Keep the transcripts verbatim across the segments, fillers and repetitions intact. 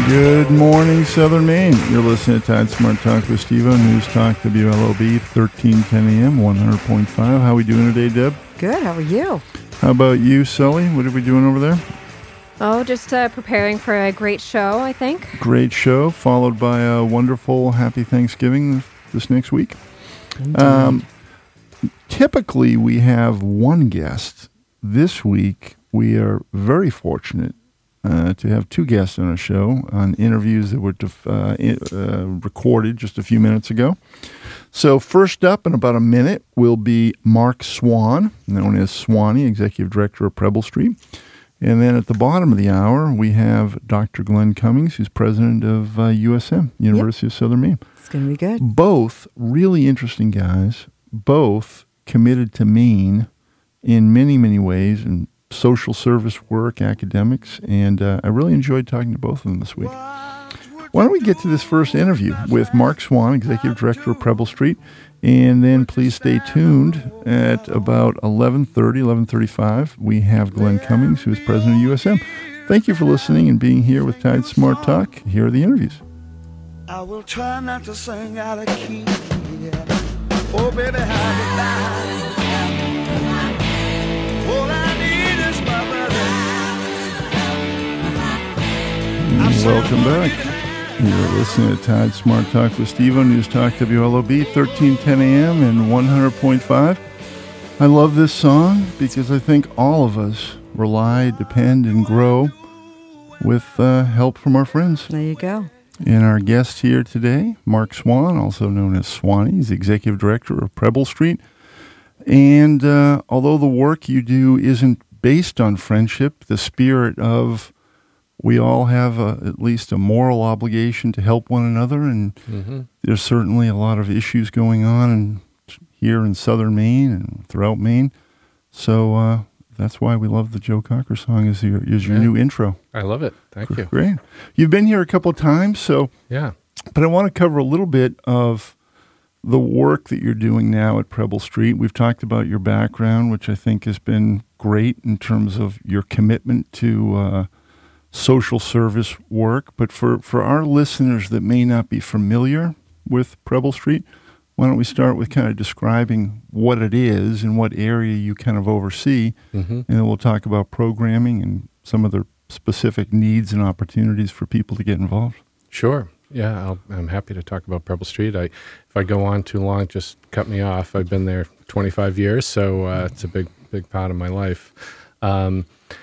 Good morning, Southern Maine. You're listening to Tide Smart Talk with Steve-O, News Talk W L O B, thirteen ten a.m., one hundred point five. How are we doing today, Deb? Good. How are you? How about you, Sully? What are we doing over there? Oh, just uh, preparing for a great show, I think. Great show, followed by a wonderful Happy Thanksgiving this next week. Um, typically, we have one guest. This week, we are very fortunate uh, to have two guests on our show on interviews that were def- uh, in, uh, recorded just a few minutes ago. So first up in about a minute will be Mark Swan, known as Swanee, Executive Director of Preble Street. And then at the bottom of the hour, we have Doctor Glenn Cummings, who's president of uh, U S M, University yep. of Southern Maine. It's going to be good. Both really interesting guys, both committed to Maine in many, many ways, and social service work, academics, and uh, I really enjoyed talking to both of them this week. Why don't we get to this first interview with Mark Swan, Executive Director of Preble Street, and then please stay tuned at about eleven thirty, eleven thirty-five. We have Glenn Cummings, who is president of U S M. Thank you for listening and being here with Tide Smart Talk. Here are the interviews. I will try not to sing out of key. Yeah. Oh, baby, how you lie. All I need is my brother. Welcome back. You're listening to Tide Smart Talk with Steve-O, News Talk W L O B, thirteen ten a.m. and one hundred point five. I love this song because I think all of us rely, depend, and grow with uh, help from our friends. There you go. And our guest here today, Mark Swan, also known as Swanee, he's Executive Director of Preble Street. And uh, although the work you do isn't based on friendship, the spirit of we all have a, at least a moral obligation to help one another, and mm-hmm. there's certainly a lot of issues going on in, here in Southern Maine and throughout Maine. So uh, that's why we love the Joe Cocker song as your, as your yeah. new intro. I love it. Thank you. Great. You've been here a couple of times, so yeah. But I want to cover a little bit of the work that you're doing now at Preble Street. We've talked about your background, which I think has been great in terms of your commitment to uh, social service work. But for, for our listeners that may not be familiar with Preble Street, why don't we start with kind of describing what it is and what area you kind of oversee, mm-hmm. and then we'll talk about programming and some of the specific needs and opportunities for people to get involved. Sure. Yeah, I'll, I'm happy to talk about Preble Street. I, if I go on too long, just cut me off. I've been there twenty-five years, so uh, it's a big, big part of my life. Um,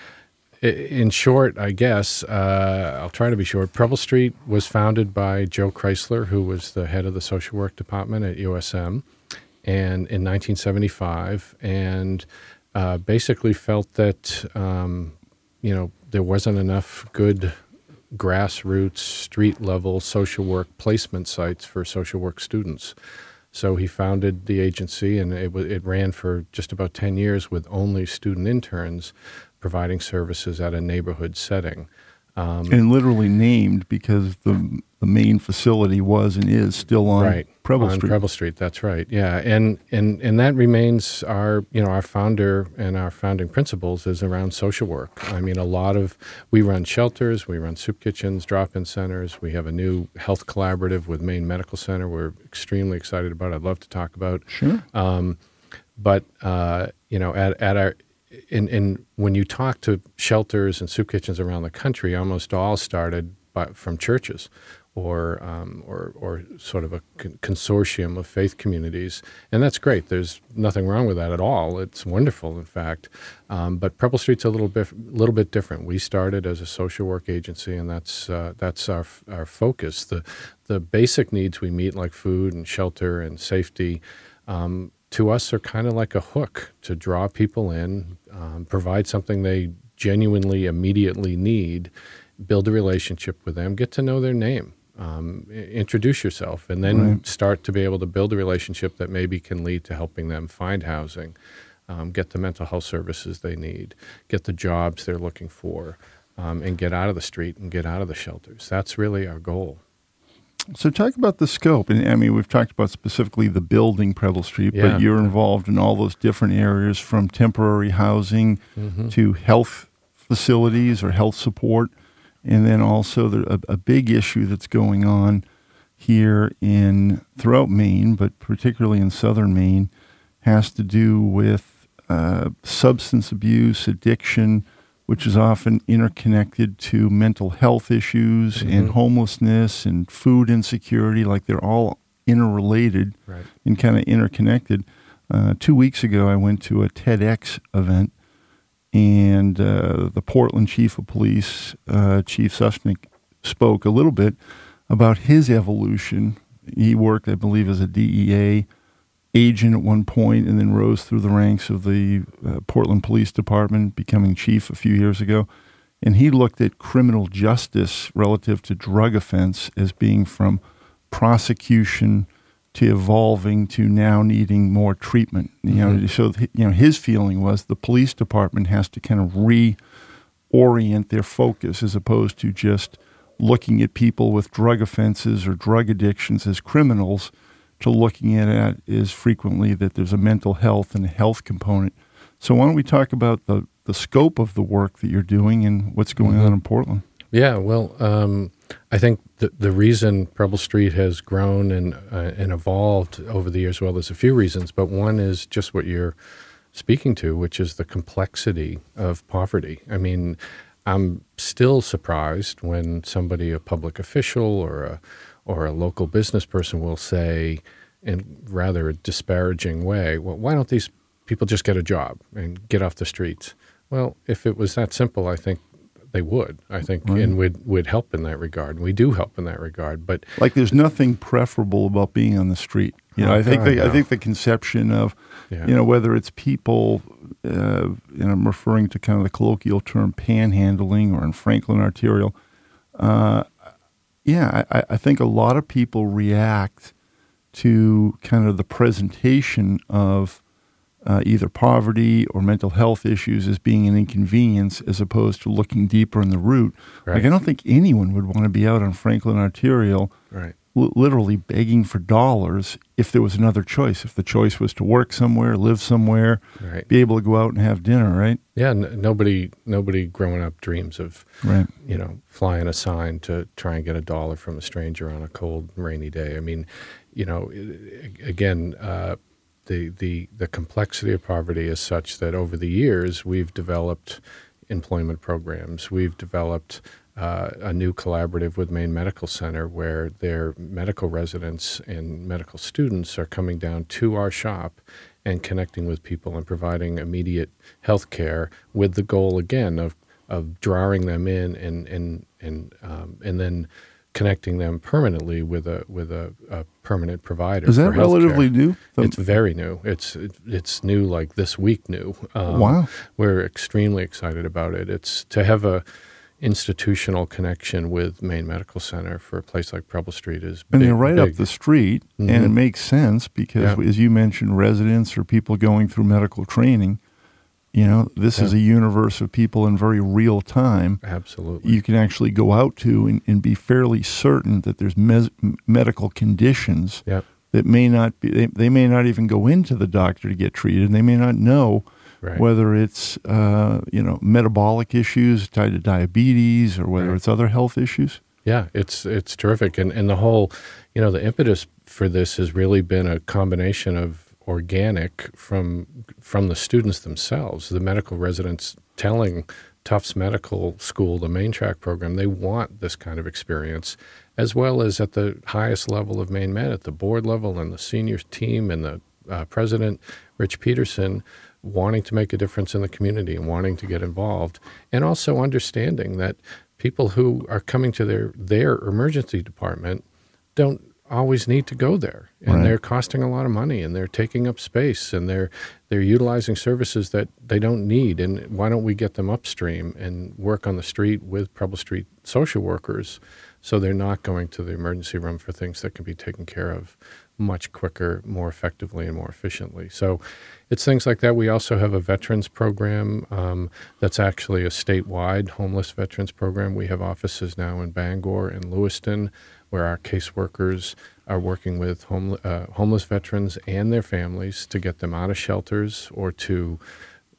in short, I guess, uh, I'll try to be short. Preble Street was founded by Joe Chrysler, who was the head of the social work department at U S M, and in nineteen seventy-five, and uh, basically felt that um, you know there wasn't enough good grassroots, street-level social work placement sites for social work students. So he founded the agency, and it, w- it ran for just about ten years with only student interns providing services at a neighborhood setting. Um, and literally named because the the main facility was and is still on right, Preble on Street. Preble Street, that's right. Yeah, and and and that remains our you know our founder and our founding principles is around social work. I mean, a lot of we run shelters, we run soup kitchens, drop-in centers. We have a new health collaborative with Maine Medical Center. We're extremely excited about. I'd love to talk about. Sure. Um, but uh, you know, at at our in in when you talk to shelters and soup kitchens around the country, almost all started by, from churches. Or, um, or, or sort of a con- consortium of faith communities, and that's great. There's nothing wrong with that at all. It's wonderful, in fact. Um, but Preble Street's a little bit, little bit different. We started as a social work agency, and that's uh, that's our our focus. The the basic needs we meet, like food and shelter and safety, um, to us are kind of like a hook to draw people in, um, provide something they genuinely, immediately need, build a relationship with them, get to know their name. Um, introduce yourself, and then right. start to be able to build a relationship that maybe can lead to helping them find housing, um, get the mental health services they need, get the jobs they're looking for, um, and get out of the street and get out of the shelters. That's really our goal. So talk about the scope. And I mean, we've talked about specifically the building Preble Street, yeah. but you're involved in all those different areas from temporary housing mm-hmm. to health facilities or health support. And then also the, a, a big issue that's going on here in throughout Maine, but particularly in southern Maine, has to do with uh, substance abuse, addiction, which is often interconnected to mental health issues mm-hmm. and homelessness and food insecurity. Like they're all interrelated right. and kind of interconnected. Uh, two weeks ago, I went to a TEDx event, and uh, the Portland Chief of Police, uh, Chief Sushnik, spoke a little bit about his evolution. He worked, I believe, as a D E A agent at one point and then rose through the ranks of the uh, Portland Police Department, becoming chief a few years ago. And he looked at criminal justice relative to drug offense as being from prosecution to evolving to now needing more treatment. You know, mm-hmm. so you know his feeling was the police department has to kind of reorient their focus as opposed to just looking at people with drug offenses or drug addictions as criminals, to looking at it as frequently that there's a mental health and a health component. So why don't we talk about the, the scope of the work that you're doing and what's going mm-hmm. on in Portland? Yeah, well, um, I think the, the reason Preble Street has grown and uh, and evolved over the years, well, there's a few reasons, but one is just what you're speaking to, which is the complexity of poverty. I mean, I'm still surprised when somebody, a public official or a or a local business person, will say, in rather a disparaging way, well, why don't these people just get a job and get off the streets? Well, if it was that simple, I think they would. I think, right. and would would help in that regard. We do help in that regard, but like, there's nothing preferable about being on the street. You know, oh, I think God, the, no. I think the conception of, yeah. you know, whether it's people, uh, and I'm referring to kind of the colloquial term panhandling, or in Franklin Arterial. Uh, yeah, I, I think a lot of people react to kind of the presentation of Uh, either poverty or mental health issues as being an inconvenience, as opposed to looking deeper in the root. Right. Like, I don't think anyone would want to be out on Franklin Arterial right. l- literally begging for dollars if there was another choice. If the choice was to work somewhere, live somewhere, right. be able to go out and have dinner, right? Yeah, n- nobody nobody growing up dreams of, right. you know, flying a sign to try and get a dollar from a stranger on a cold, rainy day. I mean, you know, again, uh, The, the the complexity of poverty is such that over the years we've developed employment programs. We've developed uh, a new collaborative with Maine Medical Center where their medical residents and medical students are coming down to our shop and connecting with people and providing immediate health care, with the goal, again, of of drawing them in and and and um, and then connecting them permanently with a with a, a permanent provider. Is that for relatively new? The, it's very new. It's it, it's new, like this week new. Um, wow. We're extremely excited about it. It's to have a institutional connection with Maine Medical Center for a place like Preble Street is big. And they're right big. up the street, mm-hmm. and it makes sense because, yeah. as you mentioned, residents or people going through medical training, you know, this yeah. is a universe of people in very real time. Absolutely. You can actually go out to and, and be fairly certain that there's mes- medical conditions yep. that may not be, they, they may not even go into the doctor to get treated, and they may not know right. whether it's, uh, you know, metabolic issues tied to diabetes or whether right. it's other health issues. Yeah, it's it's terrific. And, and the whole, you know, the impetus for this has really been a combination of organic from from the students themselves, the medical residents telling Tufts Medical School, the main track program, they want this kind of experience, as well as at the highest level of Maine Med, at the board level and the senior team and the uh, president, Rich Peterson, wanting to make a difference in the community and wanting to get involved, and also understanding that people who are coming to their, their emergency department don't always need to go there, and right. they're costing a lot of money, and they're taking up space, and they're they're utilizing services that they don't need. And why don't we get them upstream and work on the street with Preble Street social workers, so they're not going to the emergency room for things that can be taken care of much quicker, more effectively, and more efficiently. So it's things like that. We also have a veterans program um, that's actually a statewide homeless veterans program. We have offices now in Bangor and Lewiston, where our caseworkers are working with home, uh, homeless veterans and their families to get them out of shelters or to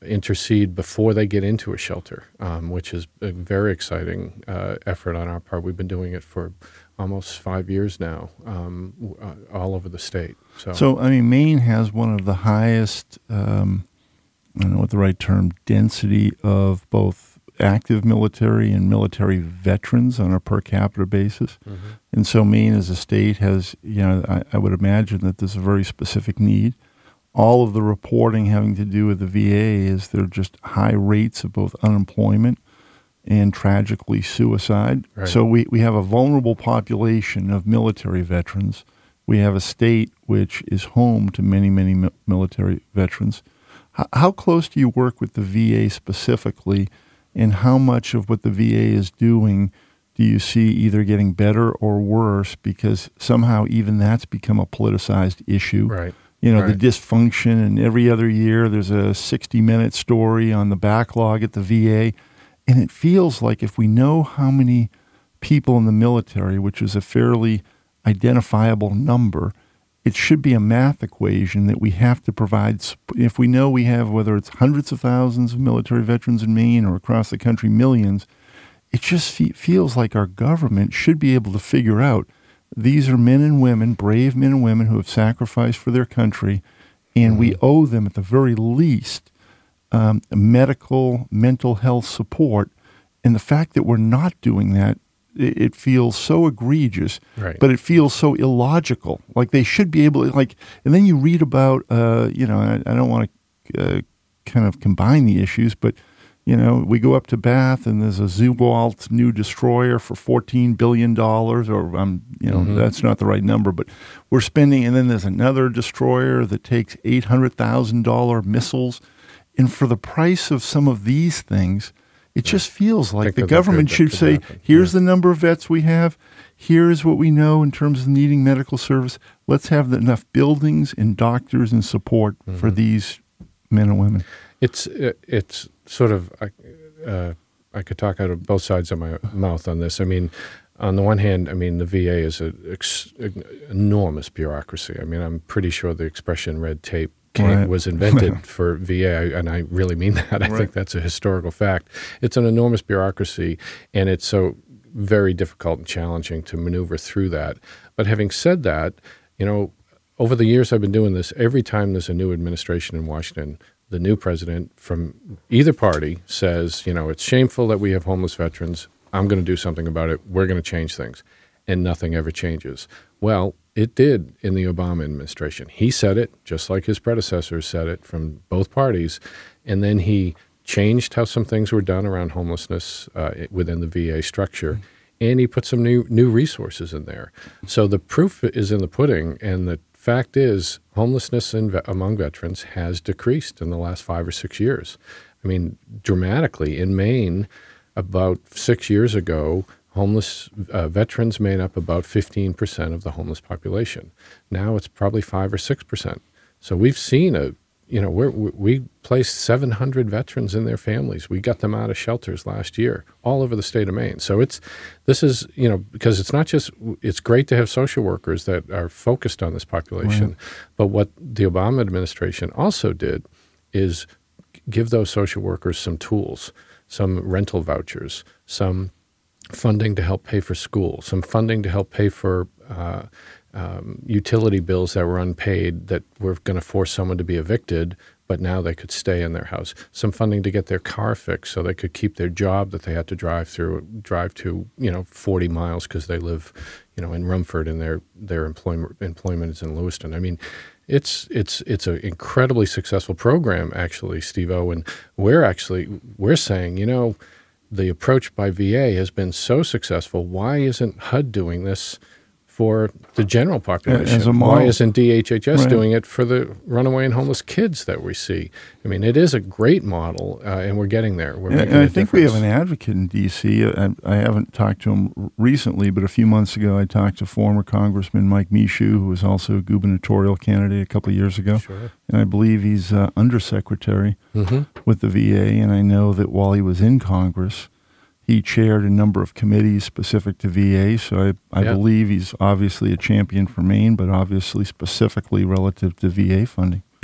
intercede before they get into a shelter, um, which is a very exciting uh, effort on our part. We've been doing it for almost five years now, um, w- uh, all over the state. So, So, I mean, Maine has one of the highest, um, I don't know what the right term, density of both active military and military veterans on a per capita basis. mm-hmm. And so Maine as a state has, you know, I, I would imagine that there's a very specific need. All of the reporting having to do with the V A is there are just high rates of both unemployment and tragically suicide. Right. So we, we have a vulnerable population of military veterans. We have a state which is home to many, many mi- military veterans. H- how close do you work with the V A specifically, and how much of what the V A is doing do you see either getting better or worse because somehow even that's become a politicized issue? Right. You know, Right. the dysfunction, and every other year there's a sixty-minute story on the backlog at the V A. And it feels like if we know how many people in the military, which is a fairly identifiable number, it should be a math equation that we have to provide. sp- If we know we have, whether it's hundreds of thousands of military veterans in Maine or across the country, millions, it just fe- feels like our government should be able to figure out these are men and women, brave men and women who have sacrificed for their country, and we owe them at the very least um, medical, mental health support. And the fact that we're not doing that, it, it feels so egregious, Right. but it feels so illogical. Like they should be able to, like, and then you read about, uh, you know, I, I don't want to uh, kind of combine the issues, but you know, we go up to Bath and there's a Zubwalt new destroyer for fourteen billion dollars, or, um, you know, Mhm. that's not the right number, but we're spending, and then there's another destroyer that takes eight hundred thousand dollars missiles. And for the price of some of these things, it just feels like Think the of the government good that should could say, happen. here's Yeah. the number of vets we have. Here's what we know in terms of needing medical service. Let's have the, enough buildings and doctors and support for Mhm. these men and women. It's uh, it's sort of I, uh, I could talk out of both sides of my mouth on this. I mean, on the one hand, I mean the V A is an ex- enormous bureaucracy. I mean, I'm pretty sure the expression "red tape" came, Right. was invented for V A, and I really mean that. I Right. think that's a historical fact. It's an enormous bureaucracy, and it's so very difficult and challenging to maneuver through that. But having said that, you know, over the years I've been doing this, every time there's a new administration in Washington, the new president from either party says, you know, it's shameful that we have homeless veterans. I'm going to do something about it. We're going to change things. And nothing ever changes. Well, it did in the Obama administration. He said it, just like his predecessors said it from both parties. And then he changed how some things were done around homelessness uh, within the V A structure. Mm-hmm. And he put some new new resources in there. So the proof is in the pudding, and the fact is homelessness in ve- among veterans has decreased in the last five or six years. I mean, dramatically. In Maine, about six years ago, homeless uh, veterans made up about fifteen percent of the homeless population. Now it's probably five or six percent. So we've seen a, you know, we're, we we placed seven hundred veterans in their families. We got them out of shelters last year, all over the state of Maine. So it's, this is, you know, because it's not just, it's great to have social workers that are focused on this population, Right. but what the Obama administration also did is give those social workers some tools, some rental vouchers, some funding to help pay for school, some funding to help pay for uh, um, utility bills that were unpaid that were going to force someone to be evicted, but now they could stay in their house, some funding to get their car fixed so they could keep their job that they had to drive through, drive to, you know, forty miles because they live, you know, in Rumford and their, their employment, employment is in Lewiston. I mean, It's it's it's an incredibly successful program, actually, Steve-O, and we're actually we're saying, you know, the approach by V A has been so successful. Why isn't H U D doing this for the general population? As a Why model. isn't D H H S Right. doing it for the runaway and homeless kids that we see? I mean, it is a great model, uh, and we're getting there. We're And, making and I a think we have difference. an advocate in D C. I, I haven't talked to him recently, but a few months ago I talked to former Congressman Mike Michoud, who was also a gubernatorial candidate a couple of years ago. Sure. And I believe he's uh, undersecretary Mm-hmm. with the V A. And I know that while he was in Congress, he chaired a number of committees specific to V A. So I, I Yeah. believe he's obviously a champion for Maine, but obviously specifically relative to V A funding.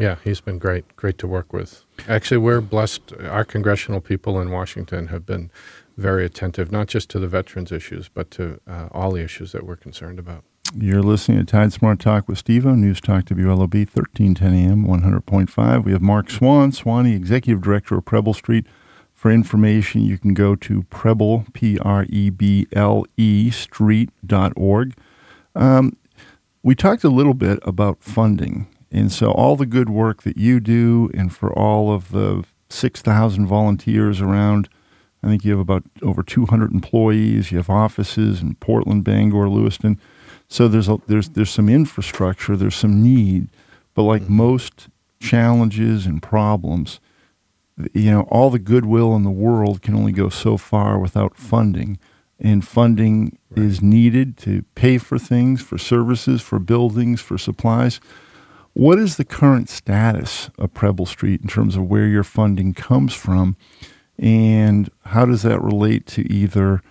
Yeah, he's been great, great to work with. Actually, we're blessed. Our congressional people in Washington have been very attentive, not just to the veterans issues, but to uh, all the issues that we're concerned about. You're listening to Tide Smart Talk with Steve-O, News Talk W L O B, thirteen ten A M, one hundred point five. We have Mark Swan, Swanee, Executive Director of Preble Street. For information, you can go to Preble, P R E B L E, street dot org. Um, we talked a little bit about funding, and so all the good work that you do, and for all of the six thousand volunteers around, I think you have about over two hundred employees. You have offices in Portland, Bangor, Lewiston. So there's a, there's there's some infrastructure, there's some need, but like mm-hmm. most challenges and problems, you know, all the goodwill in the world can only go so far without funding, and funding right. is needed to pay for things, for services, for buildings, for supplies. What is the current status of Preble Street in terms of where your funding comes from, and how does that relate to either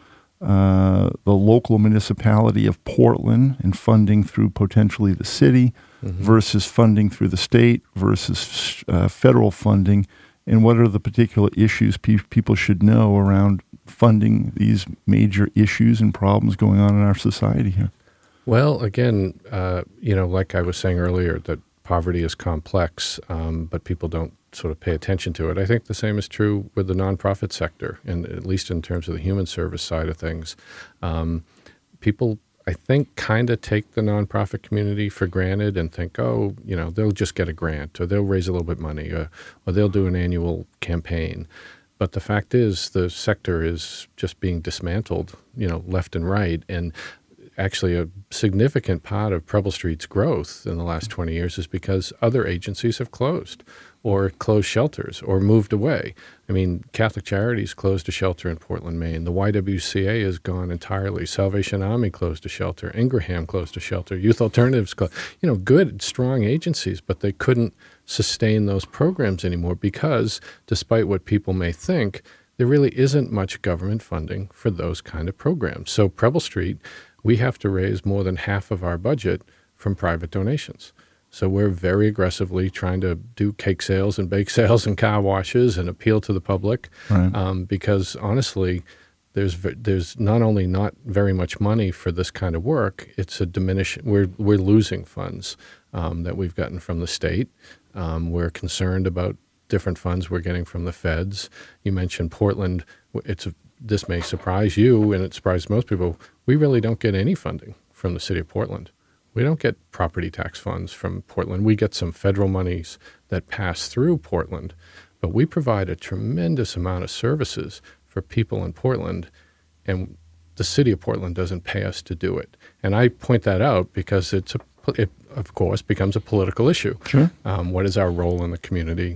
Uh, the local municipality of Portland and funding through potentially the city mm-hmm. versus funding through the state versus uh, federal funding, and what are the particular issues pe- people should know around funding these major issues and problems going on in our society here? Well, again, uh, you know, like I was saying earlier, that poverty is complex, um, but people don't sort of pay attention to it. I think the same is true with the nonprofit sector, and at least in terms of the human service side of things. Um, people, I think, kind of take the nonprofit community for granted and think, oh, you know, they'll just get a grant, or they'll raise a little bit of money, or, or they'll do an annual campaign. But the fact is, the sector is just being dismantled, you know, left and right. And actually, a significant part of Preble Street's growth in the last twenty years is because other agencies have closed, or closed shelters, or moved away. I mean, Catholic Charities closed a shelter in Portland, Maine. The Y W C A is gone entirely. Salvation Army closed a shelter. Ingraham closed a shelter. Youth Alternatives closed. You know, good, strong agencies, but they couldn't sustain those programs anymore because, despite what people may think, there really isn't much government funding for those kind of programs. So Preble Street, we have to raise more than half of our budget from private donations. So we're very aggressively trying to do cake sales and bake sales and car washes and appeal to the public, right. um, because honestly, there's there's not only not very much money for this kind of work, it's a diminish. We're we're losing funds um, that we've gotten from the state. Um, we're concerned about different funds we're getting from the feds. You mentioned Portland. It's a, this may surprise you, and it surprised most people. We really don't get any funding from the city of Portland. We don't get property tax funds from Portland. We get some federal monies that pass through Portland, but we provide a tremendous amount of services for people in Portland, and the city of Portland doesn't pay us to do it. And I point that out because it's, a, it, of course, becomes a political issue. Sure. Um, what is our role in the community?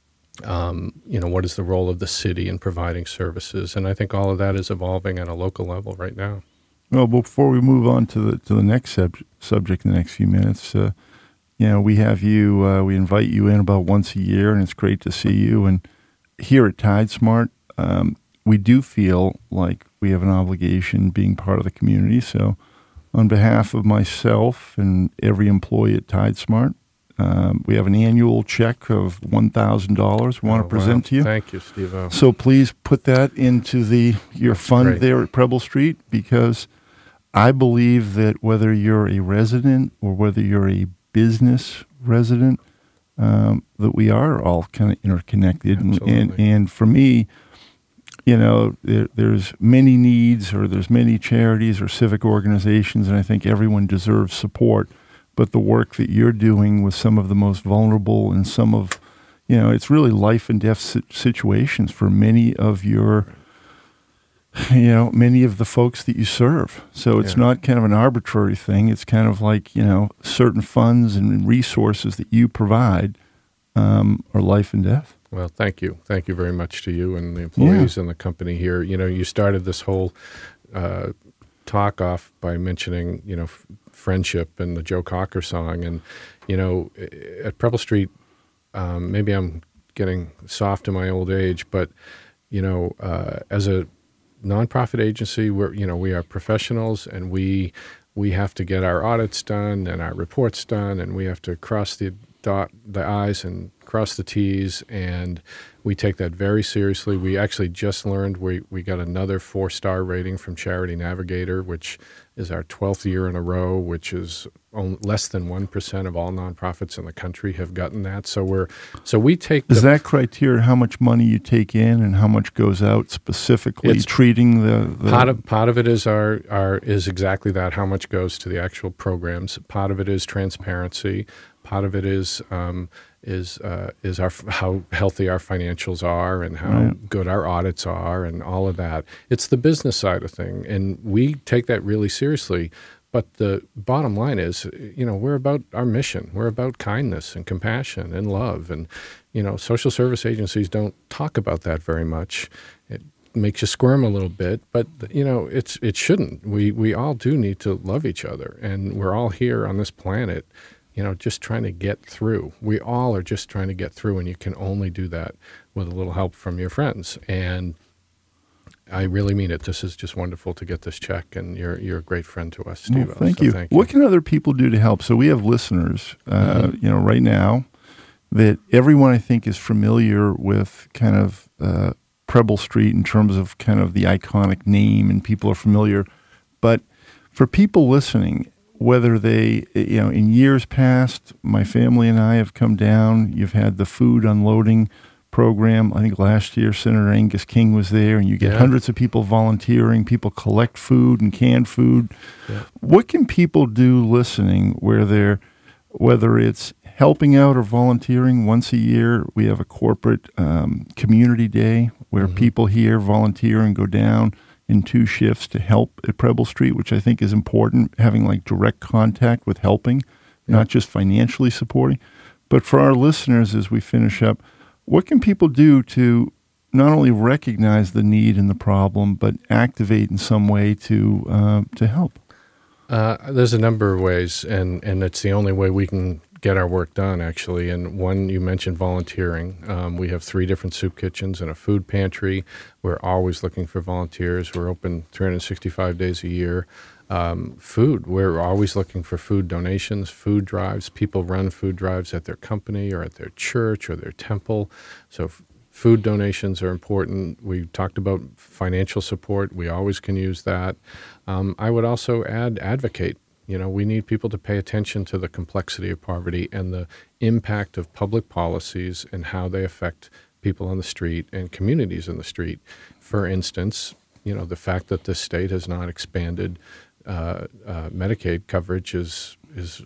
Um, you know, what is the role of the city in providing services? And I think all of that is evolving at a local level right now. Well, before we move on to the to the next sub- subject in the next few minutes, uh, you know, we have you, uh, we invite you in about once a year, and it's great to see you. And here at Tide Smart, um, we do feel like we have an obligation being part of the community. So on behalf of myself and every employee at Tide Smart, um, we have an annual check of one thousand dollars we want oh, to present wow. to you. Thank you, Steve-O. So please put that into the your That's fund great. there at Preble Street, because I believe that whether you're a resident or whether you're a business resident, um, that we are all kind of interconnected. And, and and for me, you know, there, there's many needs, or there's many charities or civic organizations, and I think everyone deserves support. But the work that you're doing with some of the most vulnerable and some of, you know, it's really life and death situations for many of your, you know, many of the folks that you serve. So it's yeah. not kind of an arbitrary thing. It's kind of like, you know, certain funds and resources that you provide um, are life and death. Well, thank you. Thank you very much to you and the employees Yeah. and the company here. You know, you started this whole uh, talk off by mentioning, you know, f- friendship and the Joe Cocker song. And, you know, at Preble Street, um, maybe I'm getting soft in my old age, but, you know, uh, as a nonprofit agency, we're, you know, we are professionals, and we we have to get our audits done and our reports done, and we have to cross the dot the I's and cross the T's, and we take that very seriously. We actually just learned we, we got another four-star rating from Charity Navigator, which is our twelfth year in a row, which is only less than one percent of all nonprofits in the country have gotten that. So we're so we take Is the, that criteria how much money you take in and how much goes out specifically It's- treating the, the Part of part of it is our, our is exactly that, how much goes to the actual programs. Part of it is transparency. Part of it is um, is uh, is our how healthy our financials are and how Right. good our audits are and all of that. It's the business side of thing, and we take that really seriously. But the bottom line is, you know, we're about our mission. We're about kindness and compassion and love. And, you know, social service agencies don't talk about that very much. It makes you squirm a little bit, but, you know, it's it shouldn't. We we all do need to love each other. And we're all here on this planet, you know, just trying to get through. We all are just trying to get through, and you can only do that with a little help from your friends. And I really mean it. This is just wonderful to get this check, and you're you're a great friend to us, Well, Steve. thank, so you. thank you. What can other people do to help? So we have listeners, uh, Mm-hmm. you know, right now that everyone I think is familiar with kind of uh, Preble Street in terms of kind of the iconic name, and people are familiar. But for people listening, whether they, you know, in years past, my family and I have come down. You've had the food unloading program. I think last year Senator Angus King was there, and you get Yeah. hundreds of people volunteering. People collect food and canned food. Yeah. What can people do listening where they're, whether it's helping out or volunteering once a year? We have a corporate um, community day where Mhm. people here volunteer and go down in two shifts to help at Preble Street, which I think is important, having like direct contact with helping, Yeah. not just financially supporting. But for our listeners, as we finish up, what can people do to not only recognize the need and the problem, but activate in some way to uh, to help? Uh, there's a number of ways, and, and it's the only way we can get our work done, actually. And one, you mentioned volunteering. Um, we have three different soup kitchens and a food pantry. We're always looking for volunteers. We're open three hundred sixty-five days a year. Um, food, we're always looking for food donations, food drives. People run food drives at their company or at their church or their temple. So f- food donations are important. We talked about financial support. We always can use that. Um, I would also add advocate. You know, we need people to pay attention to the complexity of poverty and the impact of public policies and how they affect people on the street and communities in the street. For instance, you know, the fact that this state has not expanded uh, uh, Medicaid coverage is is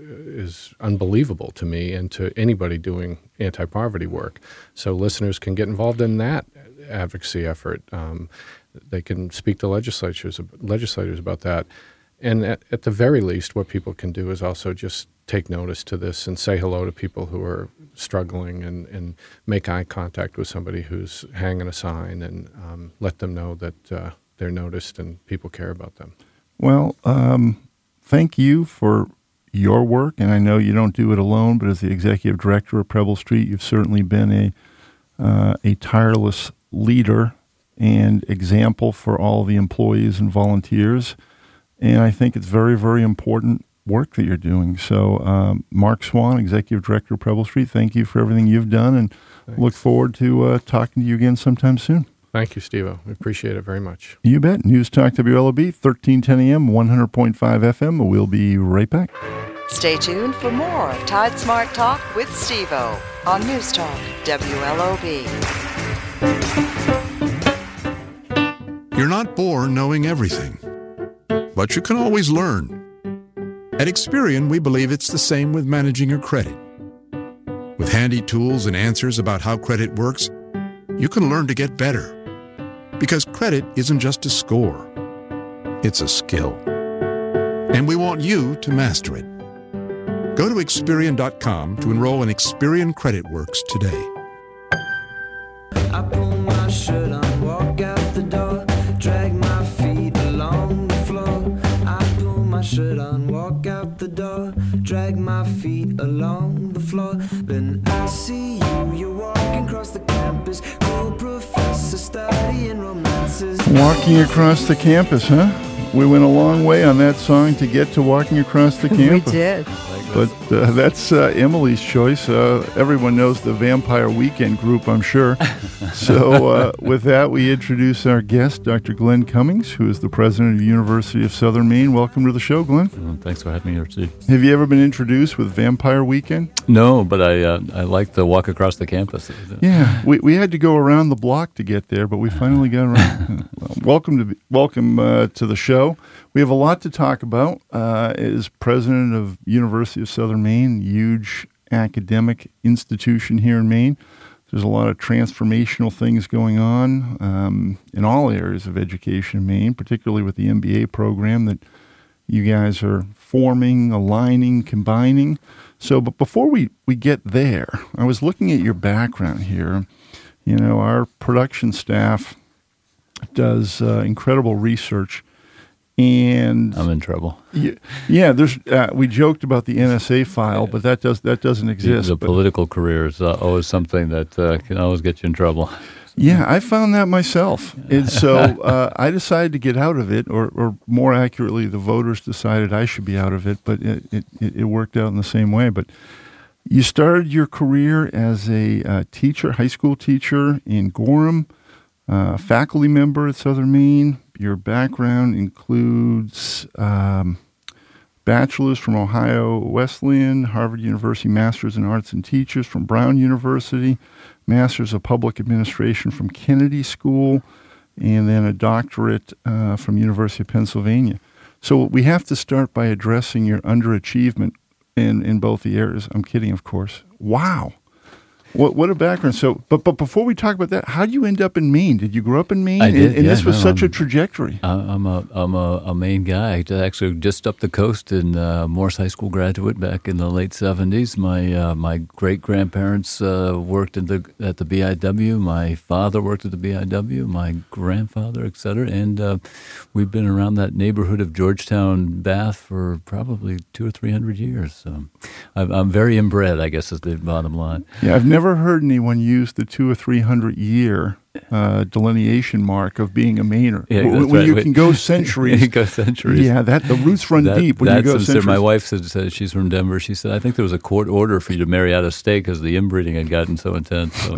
is unbelievable to me and to anybody doing anti-poverty work. So listeners can get involved in that advocacy effort. Um, they can speak to legislatures legislators about that. And at, at the very least, what people can do is also just take notice to this and say hello to people who are struggling, and, and make eye contact with somebody who's hanging a sign, and um, let them know that uh, they're noticed and people care about them. Well, um, thank you for your work, and I know you don't do it alone, but as the executive director of Preble Street, you've certainly been a uh, a tireless leader and example for all the employees and volunteers. And I think it's very, very important work that you're doing. So, um, Mark Swan, Executive Director of Preble Street, thank you for everything you've done, and Thanks. look forward to uh, talking to you again sometime soon. Thank you, Steve-O. We appreciate it very much. You bet. News Talk W L O B, thirteen ten A M, one hundred point five F M. We'll be right back. Stay tuned for more of Tide Smart Talk with Steve-O on News Talk W L O B. You're not born knowing everything, but you can always learn. At Experian, we believe it's the same with managing your credit. With handy tools and answers about how credit works, you can learn to get better. Because credit isn't just a score, it's a skill. And we want you to master it. Go to Experian dot com to enroll in Experian Credit Works today. I pull my shirt on, walk out the door, drag my feet along the floor. I pull my shirt on, walk out the door, drag my feet along the floor. Then I see you, you're walking across the campus, cool professor studying romances. Walking across the campus, huh? We went a long way on that song to get to walking across the We campus. did. Like But uh, that's uh, Emily's choice. Uh, everyone knows the Vampire Weekend group, I'm sure. So uh, with that, we introduce our guest, Doctor Glenn Cummings, who is the president of the University of Southern Maine. Welcome to the show, Glenn. Well, thanks for having me here, Steve. Have you ever been introduced with Vampire Weekend? No, but I uh, I like to walk across the campus. Yeah, we we had to go around the block to get there, but we finally got around. Well, welcome to welcome uh, to the show. We have a lot to talk about. Uh, as president of University of Southern Maine, huge academic institution here in Maine. There's a lot of transformational things going on um, in all areas of education in Maine, particularly with the M B A program that you guys are forming, aligning, combining. So, but before we, we get there, I was looking at your background here. You know, our production staff does uh, incredible research. And I'm in trouble. Yeah, yeah there's. Uh, we joked about the N S A file, but that does that doesn't exist. The, the but, political career is uh, always something that uh, can always get you in trouble. Yeah, I found that myself, and so uh, I decided to get out of it, or, or more accurately, the voters decided I should be out of it. But it it, it worked out in the same way. But you started your career as a uh, teacher, high school teacher in Gorham, uh, faculty member at Southern Maine. Your background includes um, bachelor's from Ohio Wesleyan, Harvard University Master's in Arts and Teachers from Brown University, Master's of Public Administration from Kennedy School, and then a doctorate uh, from University of Pennsylvania. So we have to start by addressing your underachievement in, in both the areas. I'm kidding, of course. Wow. What what a background! So, but but before we talk about that, how did you end up in Maine? Did you grow up in Maine? I did, And, and yeah, this was no, such I'm, a trajectory. I'm a I'm a, a Maine guy. Actually, just up the coast in uh, Morse High School graduate back in the late seventies. My uh, my great grandparents uh, worked at the at the B I W. My father worked at the B I W. My grandfather, et cetera. And uh, we've been around that neighborhood of Georgetown, Bath for probably two or three hundred years. So I'm, I'm very inbred, I guess, is the bottom line. Yeah, I've never heard anyone use the two or three hundred year uh, delineation mark of being a Mainer. Yeah, when that's when right. you can go centuries. You go centuries. Yeah, that the roots run That- deep when you that's go sincere. centuries. My wife said, said she's from Denver. She said, I think there was a court order for you to marry out of state because the inbreeding had gotten so intense. So.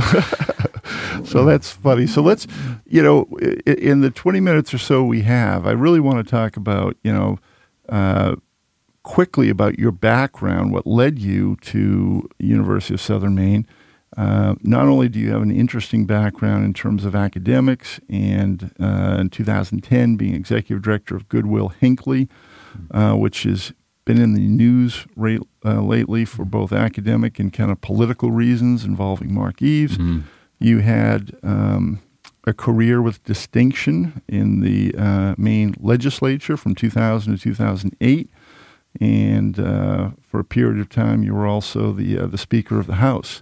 So that's funny. So let's, you know, i- in the twenty minutes or so we have, I really want to talk about, you know, uh, quickly about your background, what led you to University of Southern Maine. Uh, not only do you have an interesting background in terms of academics, and uh, in two thousand ten being executive director of Goodwill Hinckley, uh, which has been in the news rate, uh, lately for both academic and kind of political reasons involving Mark Eves. Mm-hmm. You had um, a career with distinction in the uh, Maine legislature from two thousand to two thousand eight, and uh, for a period of time you were also the uh, the Speaker of the House.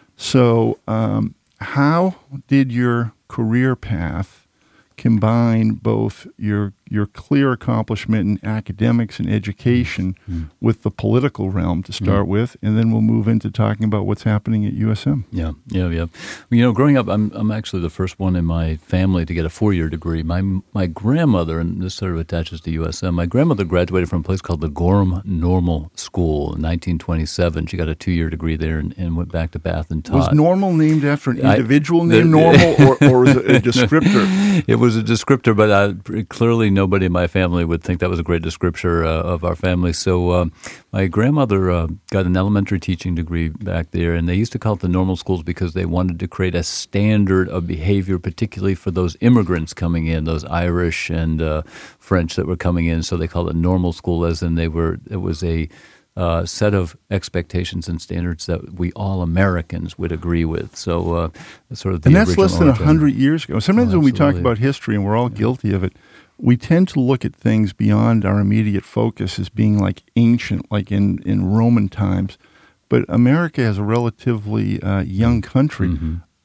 So um, how did your career path combine both your your clear accomplishment in academics and education mm-hmm. with the political realm to start mm-hmm. with, and then we'll move into talking about what's happening at U S M. Yeah, yeah, yeah. You know, growing up, I'm I'm actually the first one in my family to get a four-year degree. My my grandmother, and this sort of attaches to U S M, my grandmother graduated from a place called the Gorham Normal School in nineteen twenty-seven. She got a two-year degree there and, and went back to Bath and taught. Was Normal named after an individual I, named the, Normal, or, or was it a descriptor? It was a descriptor, but I, clearly nobody in my family would think that was a great descriptor uh, of our family. So uh, my grandmother uh, got an elementary teaching degree back there, and they used to call it the normal schools because they wanted to create a standard of behavior, particularly for those immigrants coming in, those Irish and uh, French that were coming in. So they called it normal school, as in they were. It was a Uh, set of expectations and standards that we all Americans would agree with. So, uh, sort of, the and that's less than a origin. hundred years ago. Sometimes Oh, when we talk absolutely. about history, and we're all guilty of it, we tend to look at things beyond our immediate focus as being like ancient, like in, in Roman times. But America, as a relatively uh, young country, Mm-hmm.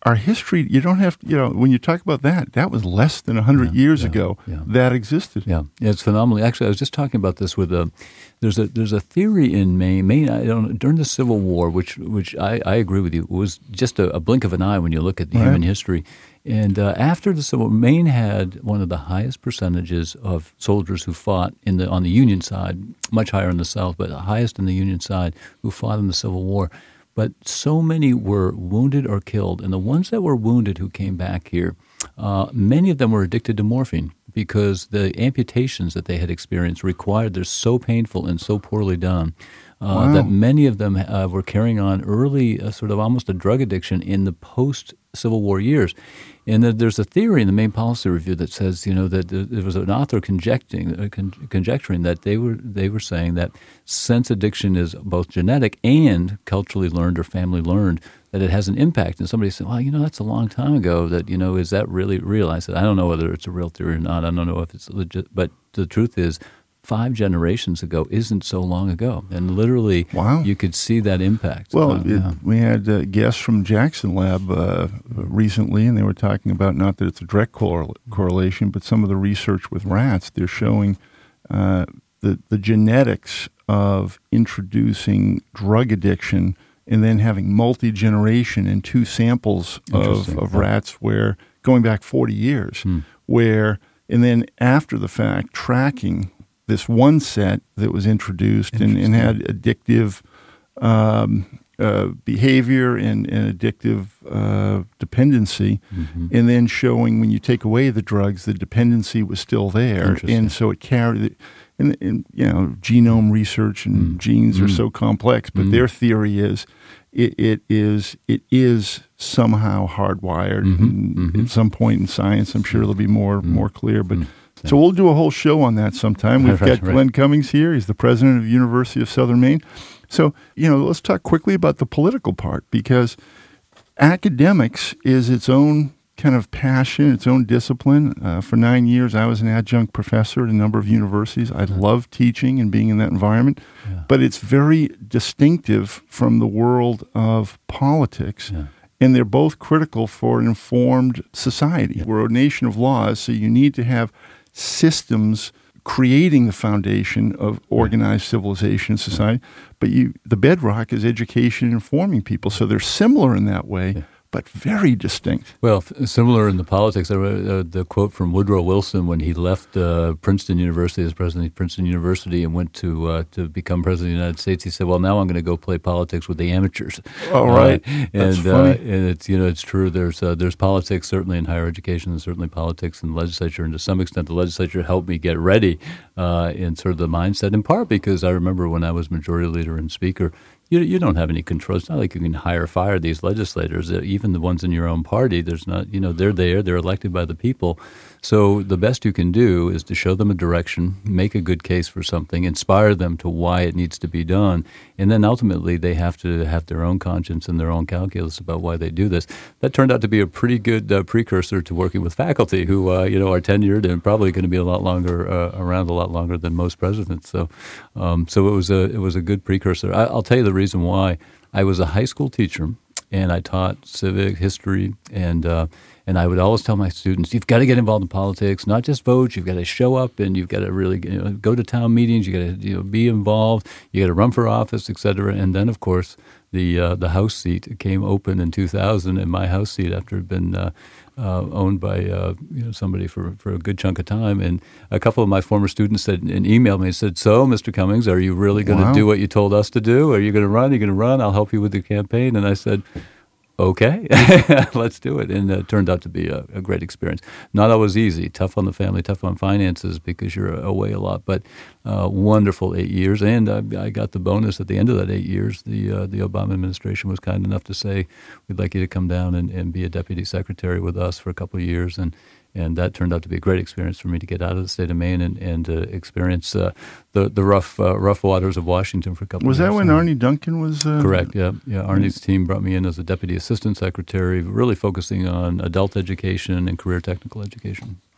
our history, you don't have, you know, when you talk about that, that was less than one hundred Yeah, years yeah, ago yeah. that existed. Yeah, yeah, it's phenomenal. Actually, I was just talking about this with a. There's a there's a theory in Maine. Maine, I don't during the Civil War, which which I, I agree with you, was just a, a blink of an eye when you look at the Right. human history. And uh, after the Civil War, Maine had one of the highest percentages of soldiers who fought in the on the Union side, much higher in the South, but the highest in the Union side who fought in the Civil War. But so many were wounded or killed, and the ones that were wounded who came back here, uh, many of them were addicted to morphine because the amputations that they had experienced required, they're so painful and so poorly done, uh, Wow. that many of them uh, were carrying on early, uh, sort of almost a drug addiction in the post-Civil War years. And that there's a theory in the Maine Policy Review that says, you know, that there was an author conjecturing, uh, con- conjecturing that they were they were saying that since addiction is both genetic and culturally learned or family learned, that it has an impact. And somebody said, well, you know, that's a long time ago. That, you know, is that really real? I said, I don't know whether it's a real theory or not. I don't know if it's legit. But the truth is, five generations ago isn't so long ago. And literally, Wow. you could see that impact. Well, Uh, it, yeah. we had uh, guests from Jackson Lab uh, recently, and they were talking about, not that it's a direct correl- correlation, but some of the research with rats. They're showing uh, the, the genetics of introducing drug addiction and then having multi-generation in two samples of, Interesting. of rats where, going back forty years, Hmm. where, and then after the fact, tracking this one set that was introduced and, and had addictive um, uh, behavior and, and addictive uh, dependency, Mhm. and then showing when you take away the drugs, the dependency was still there, Interesting. and so it carried. And, and you know, genome research and Mm. genes are Mm. so complex, but Mm. their theory is it, it is it is somehow hardwired. Mhm. And Mhm. at some point in science, I'm sure it'll be more Mm. more clear. But Mm. so we'll do a whole show on that sometime. We've Right, got right. Glenn Cummings here. He's the president of the University of Southern Maine. So, you know, let's talk quickly about the political part, because academics is its own kind of passion, its own discipline. Uh, for nine years, I was an adjunct professor at a number of universities. I love teaching and being in that environment, Yeah. but it's very distinctive from the world of politics. Yeah. And they're both critical for an informed society. We're a nation of laws, so you need to have systems creating the foundation of organized civilization and society. But you, the bedrock is education and informing people. So they're similar in that way, Yeah. but very distinct. Well, f- similar in the politics. I read uh, the quote from Woodrow Wilson when he left uh, Princeton University as president of Princeton University and went to uh, to become president of the United States. He said, "Well, now I'm going to go play politics with the amateurs." Oh, right. Uh, That's and funny. Uh, and it's you know it's true. There's uh, there's politics certainly in higher education, and certainly politics in the legislature. And to some extent, the legislature helped me get ready uh, in sort of the mindset. In part because I remember when I was majority leader and speaker. You you don't have any control. It's not like you can hire or fire these legislators, uh, even the ones in your own party. There's not, you know, they're there. They're elected by the people. So the best you can do is to show them a direction, make a good case for something, inspire them to why it needs to be done, and then ultimately they have to have their own conscience and their own calculus about why they do this. That turned out to be a pretty good uh, precursor to working with faculty who, uh, you know, are tenured and probably going to be a lot longer uh, around a lot longer than most presidents. So, um, so it was a it was a good precursor. I, I'll tell you the reason why. I was a high school teacher, and I taught civic history, and uh, and I would always tell my students, you've got to get involved in politics, not just vote. You've got to show up, and you've got to really you know, go to town meetings. You got to you know, be involved. You got to run for office, et cetera. And then, of course, the uh, the House seat came open in two thousand, and my House seat, after it had been uh, uh, owned by uh, you know somebody for, for a good chunk of time, and a couple of my former students said and emailed me and said, "So, Mister Cummings, are you really going to Wow. do what you told us to do? Are you going to run? Are you going to run? I'll help you with the campaign." And I said, okay, let's do it. And it turned out to be a, a great experience. Not always easy, tough on the family, tough on finances because you're away a lot, but uh, wonderful eight years. And I, I got the bonus at the end of that eight years. The uh, the Obama administration was kind enough to say, we'd like you to come down and, and be a deputy secretary with us for a couple of years. And And that turned out to be a great experience for me to get out of the state of Maine and, and uh, experience uh, the the rough uh, rough waters of Washington for a couple Was of years. that when So- Arnie Duncan was? Uh, Correct, yeah. yeah. Arnie's team brought me in as a deputy assistant secretary, really focusing on adult education and career technical education.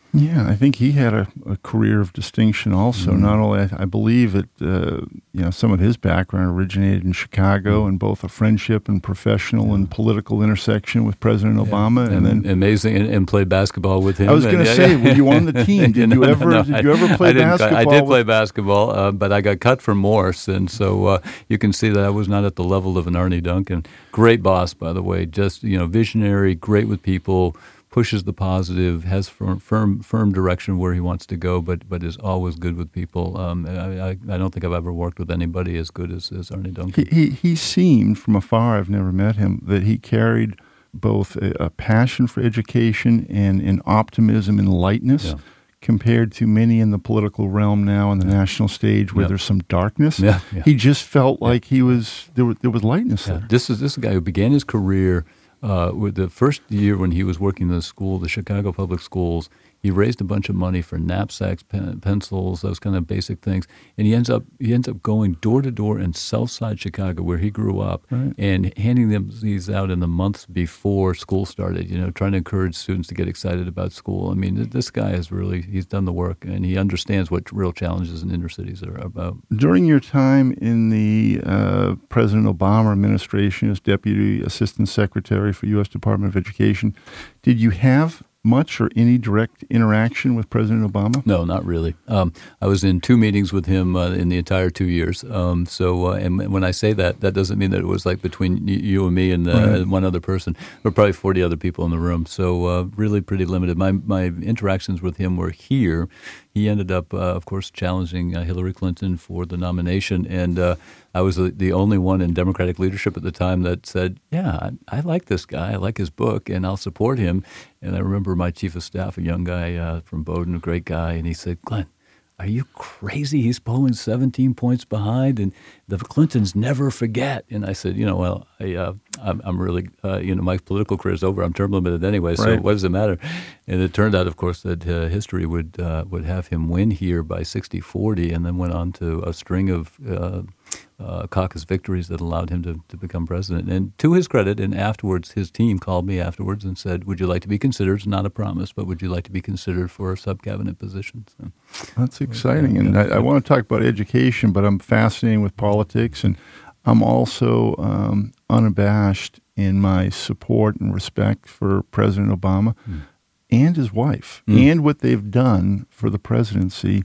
Yeah, I think he had a, a career of distinction also. Mm-hmm. Not only, I, I believe that, uh, you know, some of his background originated in Chicago and both a friendship and professional yeah. and political intersection with President yeah. Obama. And, and then amazing, and, and played basketball with him. I was going to yeah, say, yeah. were you on the team? Did no, you ever no, Did you ever play I basketball? I did with... play basketball, uh, but I got cut from Morse, and so uh, you can see that I was not at the level of an Arnie Duncan. Great boss, by the way, just, you know, visionary, great with people, pushes the positive, has firm, firm, firm direction where he wants to go, but but is always good with people. Um, I, I, I don't think I've ever worked with anybody as good as, as Arnie Duncan. He, he he seemed, from afar, I've never met him, that he carried both a, a passion for education and an optimism and lightness yeah. compared to many in the political realm now on the yeah. national stage where yeah. there's some darkness. Yeah, yeah. He just felt like yeah. he was there was, there was lightness yeah. there. This is this is a guy who began his career Uh, with the first year when he was working in the school, the Chicago Public Schools. He raised a bunch of money for knapsacks, pen, pencils, those kind of basic things, and he ends up he ends up going door to door in South Side Chicago, where he grew up, right. and handing them these out in the months before school started. You know, trying to encourage students to get excited about school. I mean, this guy is really he's done the work, and he understands what real challenges in inner cities are about. During your time in the uh, President Obama administration as Deputy Assistant Secretary for U S Department of Education, did you have much or any direct interaction with President Obama? No, not really. Um, I was in two meetings with him uh, in the entire two years. Um, so, uh, and when I say that, that doesn't mean that it was like between you and me and uh, right. one other person. There were probably forty other people in the room. So, uh, really pretty limited. My my interactions with him were here. He ended up, uh, of course, challenging uh, Hillary Clinton for the nomination, and uh, I was the, the only one in Democratic leadership at the time that said, yeah, I, I like this guy, I like his book, and I'll support him. And I remember my chief of staff, a young guy uh, from Bowdoin, a great guy, and he said, Glenn, are you crazy? He's polling seventeen points behind, and the Clintons never forget. And I said, you know, well, I, uh, I'm, I'm really, uh, you know, my political career is over. I'm term limited anyway, so right. what does it matter? And it turned out, of course, that uh, history would uh, would have him win here by sixty forty, and then went on to a string of uh, uh, caucus victories that allowed him to, to become president. And to his credit, and afterwards, his team called me afterwards and said, would you like to be considered? It's not a promise, but would you like to be considered for a sub-cabinet position? So, that's exciting. And I, I want to talk about education, but I'm fascinated with politics, and I'm also um, unabashed in my support and respect for President Obama mm. and his wife mm. and what they've done for the presidency.